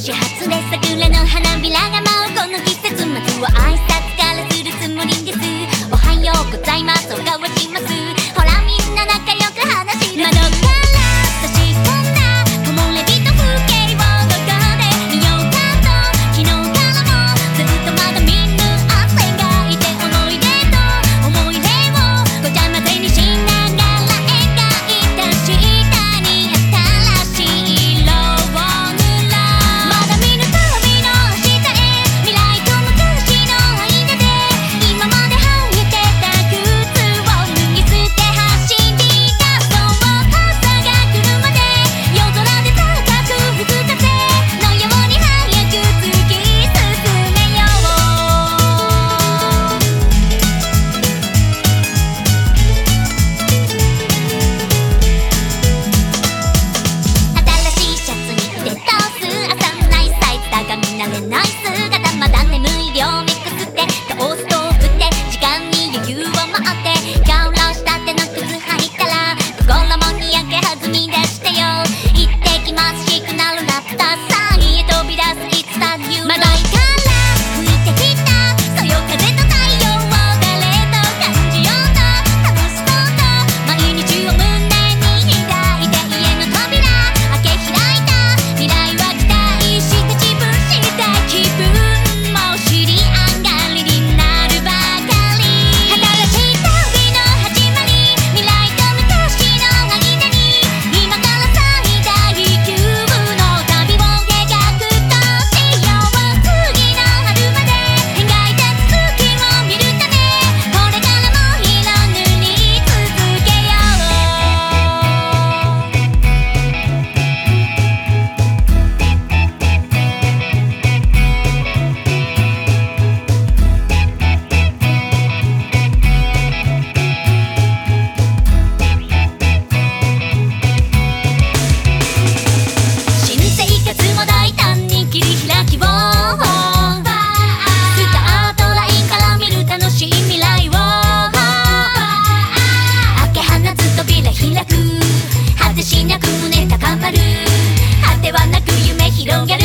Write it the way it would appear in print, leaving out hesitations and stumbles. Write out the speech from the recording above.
始発で桜の花びらが舞うこの季節、まずは挨拶からするつもりです。おはようございますを交わします。ほらみんな仲良く話します。窓から差し込んだ木漏れ日と風景をどこで見ようかと、昨日からもずっとまだ見ぬ汗がいて、思い出と思い出をごちゃ混ぜにしながら描いた下に新しい色を塗ろう。まだ見ぬ旅の明日へ、未来と昔の間で今まで履いてた靴を脱ぎ捨て走り出そう。朝が来るまで夜空で高く吹く風のように早く突き進めよう。新しいシャツにデトース、朝ないサイズだが見慣れない姿、まだ眠い量ミックスってトーストを振って時間に余裕を持ってガウンしたての靴履いたら心もにやけ弾み出してよ。行ってきますシクナルラッタさ家へ飛び出すいつだニューライから吹いてきたそよ風と太陽を誰と感じようと楽しそうと毎日を胸に抱いて家の扉開け開いた未来は期待して自分した気分も知り上がりになるばかり。新しい旅の始まり、未来と昔の間に今から最大級の旅を描くとしよう。次の春まで描いた月を見るためこれからも色塗り続けよ新生活も大胆に切り開きをスタートラインから見る楽しい未来を開け放つ扉開く果てしなく胸高まる果てはなく夢広げる